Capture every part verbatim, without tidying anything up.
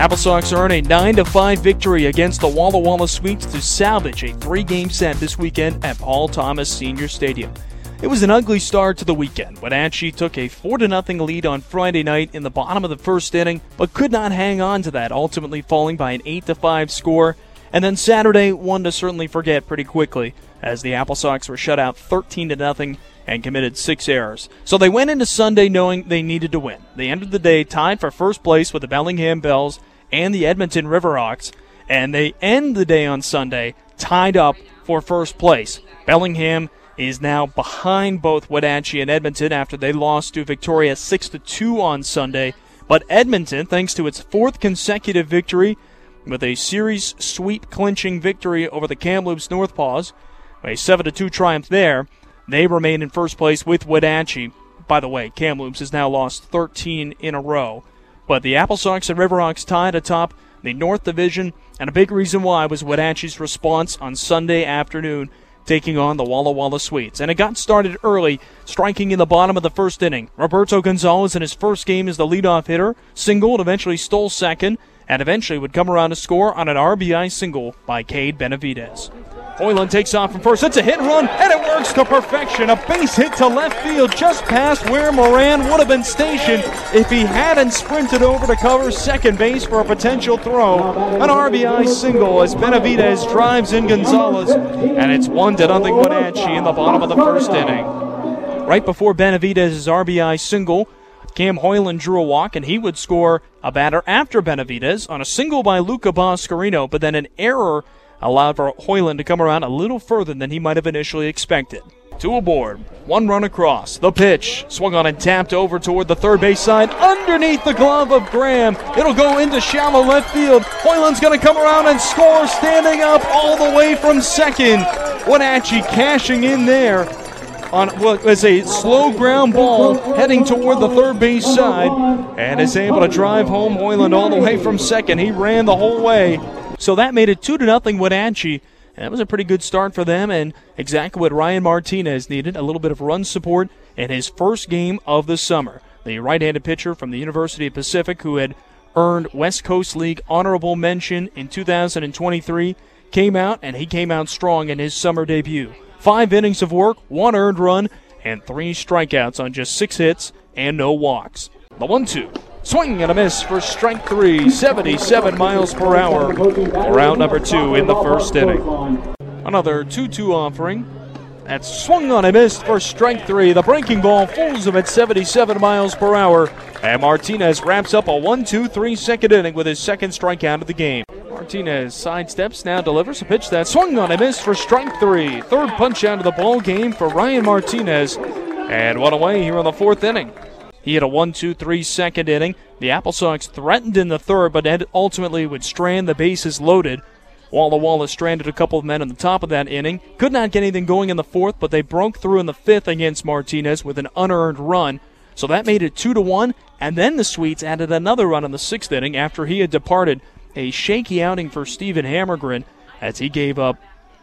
Apple Sox earn a nine to five victory against the Walla Walla Sweets to salvage a three-game set this weekend at Paul Thomas Senior Stadium. It was an ugly start to the weekend. Wenatchee took a four to nothing lead on Friday night in the bottom of the first inning, but could not hang on to that, ultimately falling by an eight to five score. And then Saturday, one to certainly forget pretty quickly, as the Apple Sox were shut out thirteen to nothing and committed six errors. So they went into Sunday knowing they needed to win. They ended the day tied for first place with the Bellingham Bells and the Edmonton Riverhawks, and they end the day on Sunday tied up for first place. Bellingham is now behind both Wenatchee and Edmonton after they lost to Victoria six to two on Sunday. But Edmonton, thanks to its fourth consecutive victory, with a series sweep-clinching victory over the Kamloops Northpaws, a seven to two triumph there, they remain in first place with Wenatchee. By the way, Kamloops has now lost thirteen in a row. But the Apple Sox and Riverhawks tied atop the North Division, and a big reason why was Wenatchee's response on Sunday afternoon, taking on the Walla Walla Sweets. And it got started early, striking in the bottom of the first inning. Roberto Gonzalez in his first game as the leadoff hitter singled, eventually stole second, and eventually would come around to score on an R B I single by Cade Benavidez. Hoyland takes off from first. It's a hit and run, and it works to perfection. A base hit to left field just past where Moran would have been stationed if he hadn't sprinted over to cover second base for a potential throw. An R B I single as Benavidez drives in Gonzalez, and it's one to nothing Wenatchee in the bottom of the first inning. Right before Benavidez's R B I single, Cam Hoyland drew a walk, and he would score a batter after Benavidez on a single by Luca Boscarino, but then an error allowed for Hoyland to come around a little further than he might have initially expected. Two aboard, one run across. The pitch swung on and tapped over toward the third base side, underneath the glove of Graham. It'll go into shallow left field. Hoyland's going to come around and score, standing up all the way from second. Wenatchee cashing in there on what was a slow ground ball heading toward the third base side, and is able to drive home Hoyland all the way from second. He ran the whole way. So that made it two to nothing Wenatchee. And that was a pretty good start for them, and exactly what Ryan Martinez needed, a little bit of run support in his first game of the summer. The right-handed pitcher from the University of Pacific, who had earned West Coast League honorable mention in two thousand twenty-three, came out, and he came out strong in his summer debut. Five innings of work, one earned run, and three strikeouts on just six hits and no walks. The one two. Swing and a miss for strike three, seventy-seven miles per hour. Round number two in the first inning. Another two two offering. That's swung on and missed for strike three. The breaking ball fools him at seventy-seven miles per hour. And Martinez wraps up a one two three second inning with his second strikeout of the game. Martinez sidesteps, now delivers a pitch that swung on and missed for strike three. Third punch out of the ball game for Ryan Martinez. And one away here in the fourth inning. He had a one two three second inning. The Apple Sox threatened in the third, but ultimately would strand the bases loaded. Walla Walla stranded a couple of men on the top of that inning. Could not get anything going in the fourth, but they broke through in the fifth against Martinez with an unearned run. So that made it two to one, and then the Sweets added another run in the sixth inning after he had departed. A shaky outing for Stephen Hammergren as he gave up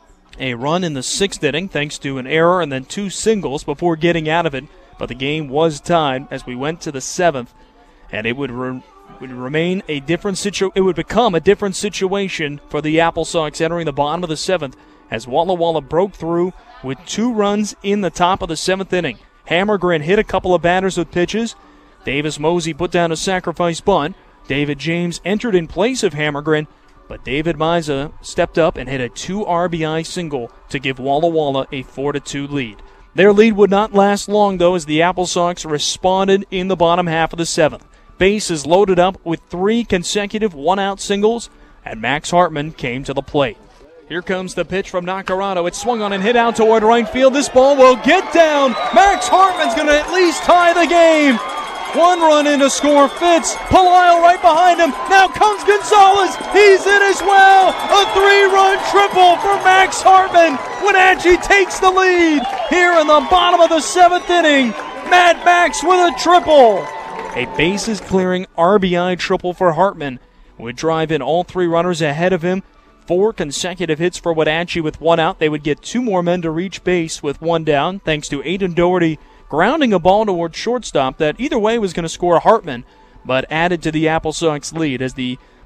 a run in the sixth inning thanks to an error and then two singles before getting out of it. But the game was tied as we went to the seventh, and it would, re- would remain a different situ- It would become a different situation for the Apple Sox entering the bottom of the seventh as Walla Walla broke through with two runs in the top of the seventh inning. Hammergren hit a couple of batters with pitches. Davis Mosey put down a sacrifice bunt. David James entered in place of Hammergren, but David Miza stepped up and hit a two R B I single to give Walla Walla a four to two lead. Their lead would not last long, though, as the Apple Sox responded in the bottom half of the seventh. Bases loaded up with three consecutive one-out singles, and Max Hartman came to the plate. Here comes the pitch from Nacarado. It's swung on and hit out toward right field. This ball will get down. Max Hartman's going to at least tie the game. One run in to score Fitz. Palaio right behind him. Now comes Gonzalez. He's in as well. A three-run triple for Max Hartman. Wenatchee takes the lead here in the bottom of the seventh inning. Mad Max with a triple. A bases-clearing R B I triple for Hartman would drive in all three runners ahead of him. Four consecutive hits for Wenatchee with one out. They would get two more men to reach base with one down, thanks to Aiden Doherty grounding a ball towards shortstop that either way was going to score Hartman, but added to the Apple Sox lead as the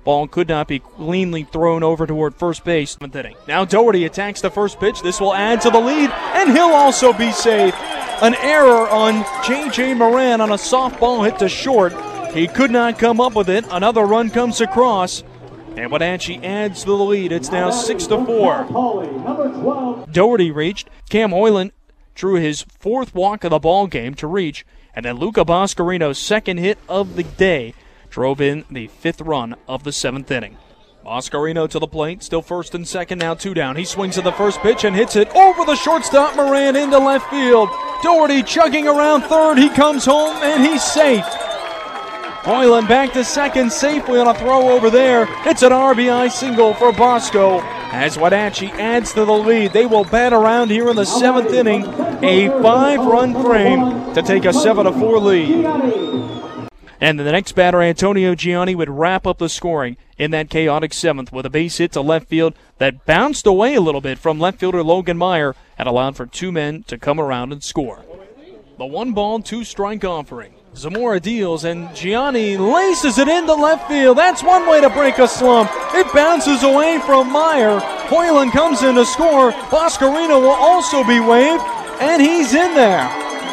Ball could not be cleanly thrown over toward first base. Now Doherty attacks the first pitch. This will add to the lead, and he'll also be safe. An error on J J. Moran on a soft ball hit to short. He could not come up with it. Another run comes across, and Wenatchee adds to the lead. It's now six to four. Doherty reached. Cam Hoyland drew his fourth walk of the ball game to reach, and then Luca Boscarino's second hit of the day drove in the fifth run of the seventh inning. Boscarino to the plate, still first and second, now two down. He swings at the first pitch and hits it over the shortstop. Moran into left field. Doherty chugging around third. He comes home and he's safe. Hoyland back to second safely on a throw over there. It's an R B I single for Bosco as Wenatchee adds to the lead. They will bat around here in the seventh inning, a five-run frame to take a seven to four lead. And the next batter, Antonio Gianni, would wrap up the scoring in that chaotic seventh with a base hit to left field that bounced away a little bit from left fielder Logan Meyer and allowed for two men to come around and score. The one ball, two strike offering. Zamora deals, and Gianni laces it into left field. That's one way to break a slump. It bounces away from Meyer. Hoyland comes in to score. Boscarino will also be waved, and he's in there.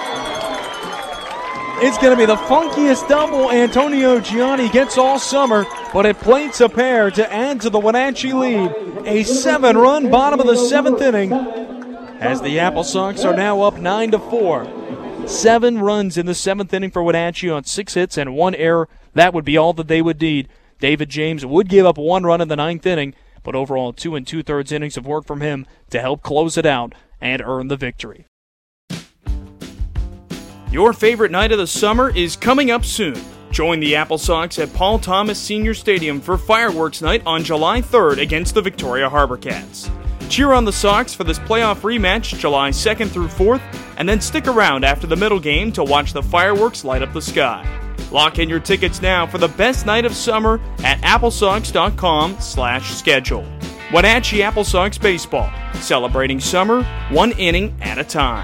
It's going to be the funkiest double Antonio Gianni gets all summer, but it plates a pair to add to the Wenatchee lead. A seven-run bottom of the seventh inning as the Apple Sox are now up nine to four. Seven runs in the seventh inning for Wenatchee on six hits and one error. That would be all that they would need. David James would give up one run in the ninth inning, but overall two and two-thirds innings of work from him to help close it out and earn the victory. Your favorite night of the summer is coming up soon. Join the Apple Sox at Paul Thomas Senior Stadium for Fireworks Night on July third against the Victoria Harbor Cats. Cheer on the Sox for this playoff rematch July second through fourth, and then stick around after the middle game to watch the fireworks light up the sky. Lock in your tickets now for the best night of summer at applesox.com slash schedule. Wenatchee Apple Sox Baseball, celebrating summer one inning at a time.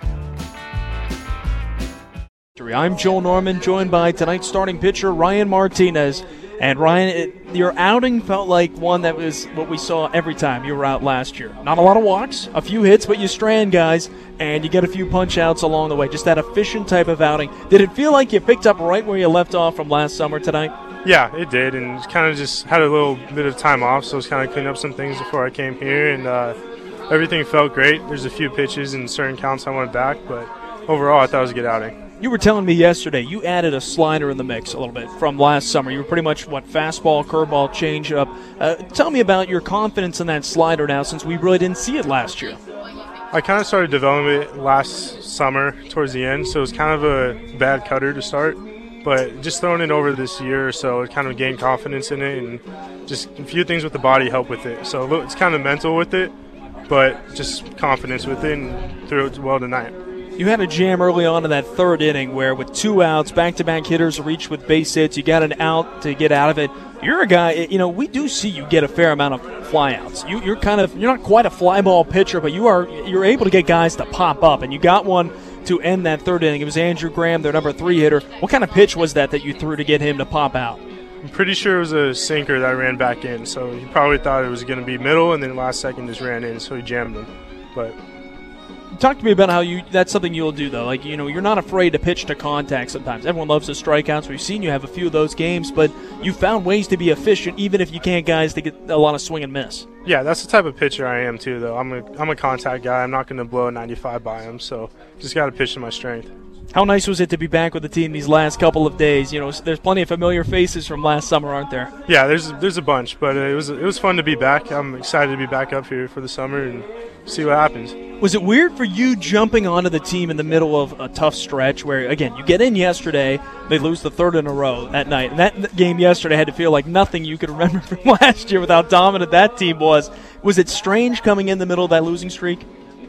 I'm Joel Norman, joined by tonight's starting pitcher, Ryan Martinez. And Ryan, it, your outing felt like one that was what we saw every time you were out last year. Not a lot of walks, a few hits, but you strand guys, and you get a few punch-outs along the way. Just that efficient type of outing. Did it feel like you picked up right where you left off from last summer tonight? Yeah, it did, and kind of just had a little bit of time off, so I was kind of cleaning up some things before I came here, and uh, everything felt great. There's a few pitches and certain counts I went back, but overall I thought it was a good outing. You were telling me yesterday you added a slider in the mix a little bit from last summer. You were pretty much, what, fastball, curveball, changeup. Uh, tell me about your confidence in that slider now since we really didn't see it last year. I kind of started developing it last summer towards the end, so it was kind of a bad cutter to start. But just throwing it over this year or so, it kind of gained confidence in it, and just a few things with the body help with it. So it's kind of mental with it, but just confidence with it, and threw it well tonight. You had a jam early on in that third inning where with two outs, back-to-back hitters reached with base hits. You got an out to get out of it. You're a guy, you know, we do see you get a fair amount of flyouts. You, you're kind of, you're not quite a fly ball pitcher, but you are, you're able to get guys to pop up, and you got one to end that third inning. It was Andrew Graham, their number three hitter. What kind of pitch was that that you threw to get him to pop out? I'm pretty sure it was a sinker that ran back in, so he probably thought it was going to be middle, and then last second just ran in, so he jammed him. But talk to me about how you that's something you'll do, though. Like, you know, you're not afraid to pitch to contact sometimes. Everyone loves the strikeouts. We've seen you have a few of those games, but you found ways to be efficient even if you can't guys to get a lot of swing and miss. Yeah, that's the type of pitcher I am, too, though. I'm a, I'm a contact guy. I'm not going to blow a ninety-five by him, so just got to pitch to my strength. How nice was it to be back with the team these last couple of days? You know, there's plenty of familiar faces from last summer, aren't there? Yeah, there's there's a bunch, but it was it was fun to be back. I'm excited to be back up here for the summer and see what happens. Was it weird for you jumping onto the team in the middle of a tough stretch where, again, you get in yesterday, they lose the third in a row that night, and that game yesterday had to feel like nothing you could remember from last year with how dominant that team was. Was it strange coming in the middle of that losing streak?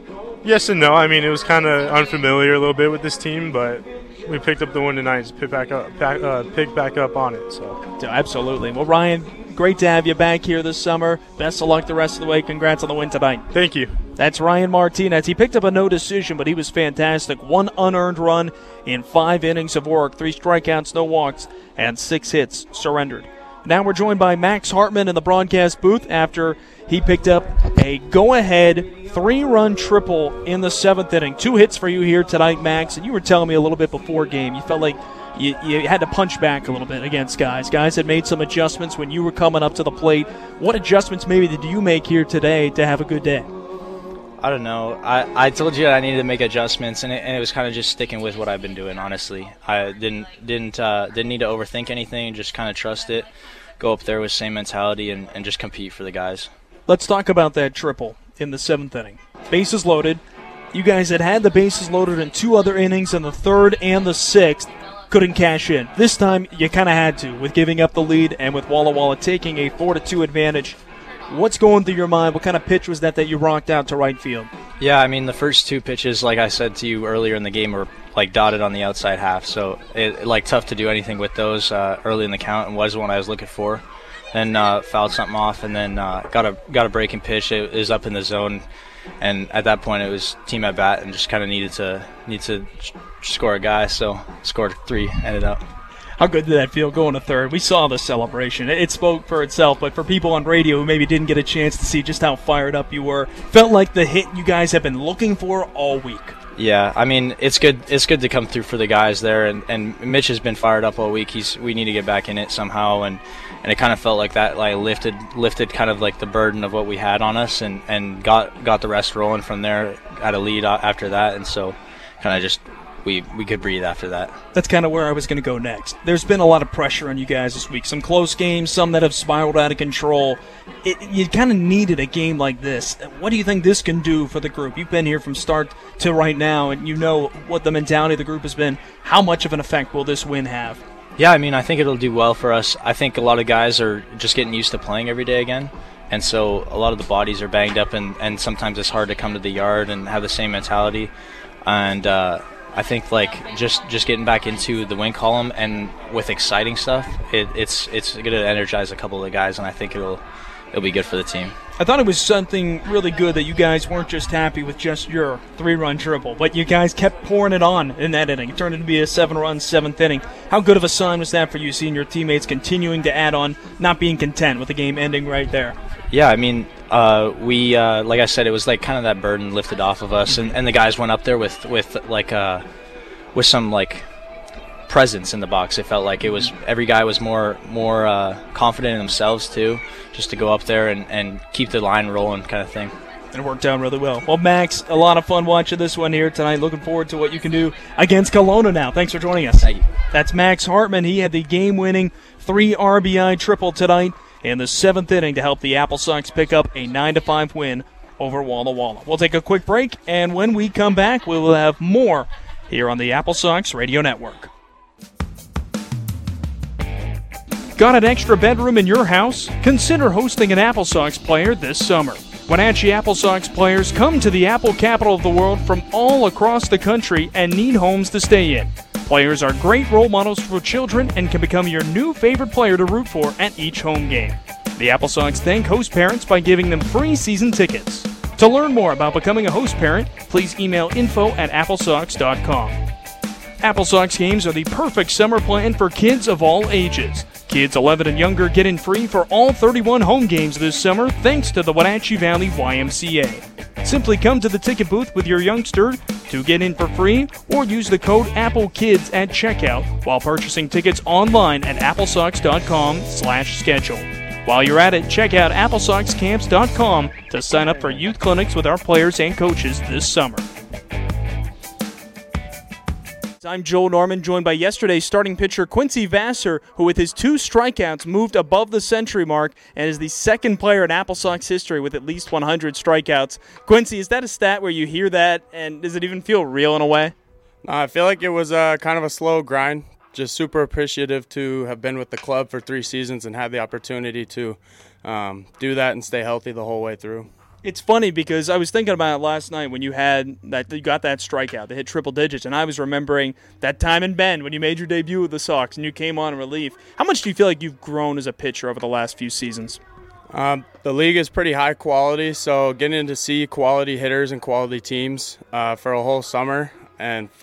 Yes and no. I mean, it was kind of unfamiliar a little bit with this team, but we picked up the win tonight. Just pick back up, back, uh, pick back up on it. So absolutely. Well, Ryan, great to have you back here this summer. Best of luck the rest of the way. Congrats on the win tonight. Thank you. That's Ryan Martinez. He picked up a no decision, but he was fantastic. One unearned run in five innings of work, three strikeouts, no walks, and six hits surrendered. Now we're joined by Max Hartman in the broadcast booth after he picked up a go-ahead three-run triple in the seventh inning. Two hits for you here tonight, Max, and you were telling me a little bit before game. You felt like you, you had to punch back a little bit against guys. Guys had made some adjustments when you were coming up to the plate. What adjustments maybe did you make here today to have a good day? I don't know. I, I told you I needed to make adjustments, and it, and it was kind of just sticking with what I've been doing, honestly. I didn't didn't uh, didn't need to overthink anything, just kind of trust it, go up there with same mentality, and, and just compete for the guys. Let's talk about that triple in the seventh inning. Bases loaded. You guys had had the bases loaded in two other innings in the third and the sixth. Couldn't cash in. This time you kind of had to, with giving up the lead and with Walla Walla taking a four to two advantage. What's going through your mind? What kind of pitch was that that you rocked out to right field? Yeah, I mean, the first two pitches, like I said to you earlier in the game, were like dotted on the outside half. So it like tough to do anything with those uh, early in the count, and was what I was looking for. Then uh, fouled something off, and then uh, got a got a breaking pitch. It was up in the zone, and at that point it was team at bat, and just kind of needed to need to score a guy. So scored three, ended up. How good did that feel going to third? We saw the celebration. It spoke for itself, but for people on radio who maybe didn't get a chance to see just how fired up you were, felt like the hit you guys have been looking for all week. Yeah, I mean, it's good It's good to come through for the guys there, and, and Mitch has been fired up all week. He's We need to get back in it somehow, and, and it kind of felt like that like lifted lifted kind of like the burden of what we had on us, and, and got, got the rest rolling from there, got a lead after that, and so kind of just we, we could breathe after that. That's kind of where I was going to go next. There's been a lot of pressure on you guys this week. Some close games, some that have spiraled out of control. It, you kind of needed a game like this. What do you think this can do for the group? You've been here from start to right now, and you know what the mentality of the group has been. How much of an effect will this win have? Yeah, I mean, I think it'll do well for us. I think a lot of guys are just getting used to playing every day again. And so a lot of the bodies are banged up, and, and sometimes it's hard to come to the yard and have the same mentality. And uh, I think like just, just getting back into the win column and with exciting stuff, it, it's it's going to energize a couple of the guys, and I think it'll it'll be good for the team. I thought it was something really good that you guys weren't just happy with just your three-run triple, but you guys kept pouring it on in that inning. It turned into be a seven-run seventh inning. How good of a sign was that for you, seeing your teammates continuing to add on, not being content with the game ending right there? Yeah, I mean, uh, we uh, like I said, it was like kind of that burden lifted off of us, and, and the guys went up there with with like uh, with some like presence in the box. It felt like it was every guy was more more uh, confident in themselves too, just to go up there and, and keep the line rolling, kind of thing. And it worked out really well. Well, Max, a lot of fun watching this one here tonight. Looking forward to what you can do against Kelowna now. Thanks for joining us. Thank you. That's Max Hartman. He had the game-winning three R B I triple tonight in the seventh inning to help the Apple Sox pick up a nine to five win over Walla Walla. We'll take a quick break, and when we come back, we will have more here on the Apple Sox Radio Network. Got an extra bedroom in your house? Consider hosting an Apple Sox player this summer. Wenatchee Apple Sox players come to the Apple capital of the world from all across the country and need homes to stay in. Players are great role models for children and can become your new favorite player to root for at each home game. The Apple Sox thank host parents by giving them free season tickets. To learn more about becoming a host parent, please email info at applesox dot com. Apple Sox games are the perfect summer plan for kids of all ages. Kids eleven and younger get in free for all thirty-one home games this summer thanks to the Wenatchee Valley Y M C A. Simply come to the ticket booth with your youngster to get in for free, or use the code AppleKids at checkout while purchasing tickets online at applesox dot com slash schedule. While you're at it, check out apple sox camps dot com to sign up for youth clinics with our players and coaches this summer. I'm Joel Norman, joined by yesterday's starting pitcher Quincy Vassar, who with his two strikeouts moved above the century mark and is the second player in Apple Sox history with at least one hundred strikeouts. Quincy, is that a stat where you hear that, and does it even feel real in a way? Uh, I feel like it was uh, kind of a slow grind. Just super appreciative to have been with the club for three seasons and have the opportunity to um, do that and stay healthy the whole way through. It's funny because I was thinking about it last night when you had that you got that strikeout that hit triple digits, and I was remembering that time in Bend when you made your debut with the Sox and you came on in relief. How much do you feel like you've grown as a pitcher over the last few seasons? Um, the league is pretty high quality, so getting to see quality hitters and quality teams uh, for a whole summer and for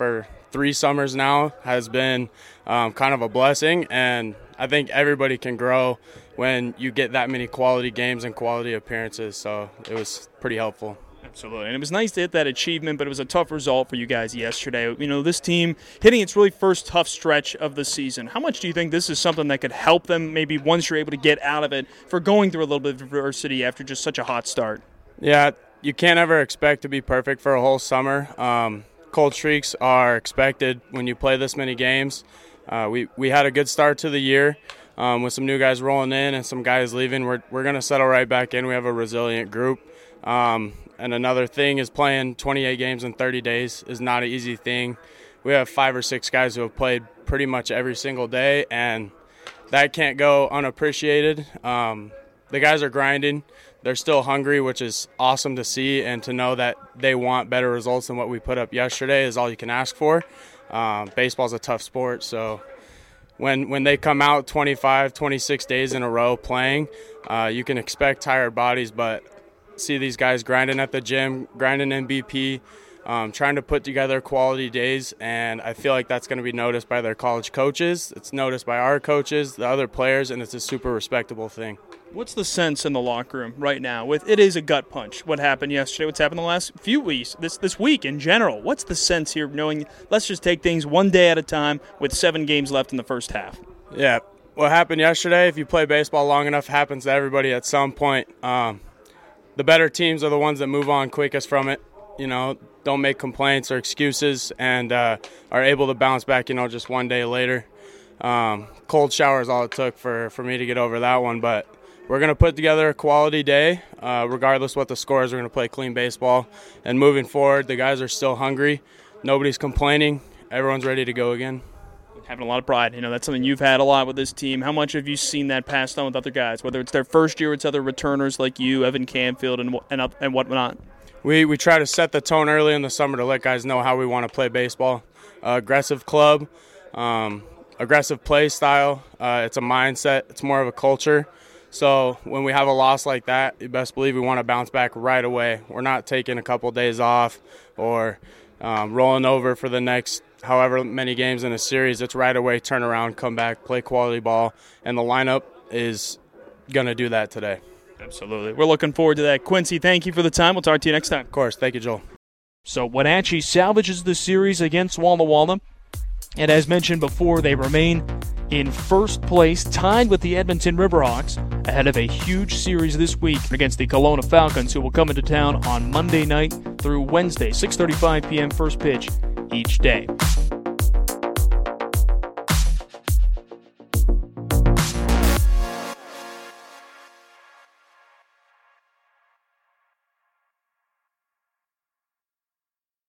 three summers now has been um, kind of a blessing, and I think everybody can grow when you get that many quality games and quality appearances, so it was pretty helpful. Absolutely. And it was nice to hit that achievement, but it was a tough result for you guys yesterday. You know, this team hitting its really first tough stretch of the season. How much do you think this is something that could help them maybe once you're able to get out of it for going through a little bit of adversity after just such a hot start? Yeah, you can't ever expect to be perfect for a whole summer. Um, cold streaks are expected when you play this many games. Uh, we, we had a good start to the year um, with some new guys rolling in and some guys leaving. We're, we're going to settle right back in. We have a resilient group. Um, And another thing is playing twenty-eight games in thirty days is not an easy thing. We have five or six guys who have played pretty much every single day, and that can't go unappreciated. Um, the guys are grinding. They're still hungry, which is awesome to see, and to know that they want better results than what we put up yesterday is all you can ask for. Um, baseball's a tough sport, so when when they come out twenty-five, twenty-six days in a row playing, uh, you can expect tired bodies, but see these guys grinding at the gym, grinding in B P, um, trying to put together quality days, and I feel like that's going to be noticed by their college coaches. It's noticed by our coaches, the other players, and it's a super respectable thing. What's the sense in the locker room right now? With it is a gut punch. What happened yesterday? What's happened the last few weeks? This this week in general. What's the sense here? Knowing let's just take things one day at a time with seven games left in the first half. Yeah, what happened yesterday? If you play baseball long enough, happens to everybody at some point. Um, The better teams are the ones that move on quickest from it, you know, don't make complaints or excuses, and uh, are able to bounce back, you know, just one day later. Um, cold shower is all it took for, for me to get over that one, but we're going to put together a quality day. Uh, regardless what the score is, we're going to play clean baseball. And moving forward, the guys are still hungry. Nobody's complaining. Everyone's ready to go again. Having a lot of pride. You know, that's something you've had a lot with this team. How much have you seen that passed on with other guys, whether it's their first year, it's other returners like you, Evan Canfield, and and, and whatnot? We we try to set the tone early in the summer to let guys know how we want to play baseball. Uh, aggressive club, um, aggressive play style. Uh, it's a mindset. It's more of a culture. So when we have a loss like that, you best believe we want to bounce back right away. We're not taking a couple days off or um, rolling over for the next however many games in a series. It's right away, turn around, come back, play quality ball, and the lineup is going to do that today. Absolutely. We're looking forward to that. Quincy, thank you for the time. We'll talk to you next time. Of course. Thank you, Joel. So Wenatchee salvages the series against Walla Walla. And as mentioned before, they remain in first place, tied with the Edmonton Riverhawks, ahead of a huge series this week against the Kelowna Falcons, who will come into town on Monday night through Wednesday, six thirty-five p.m. first pitch each day.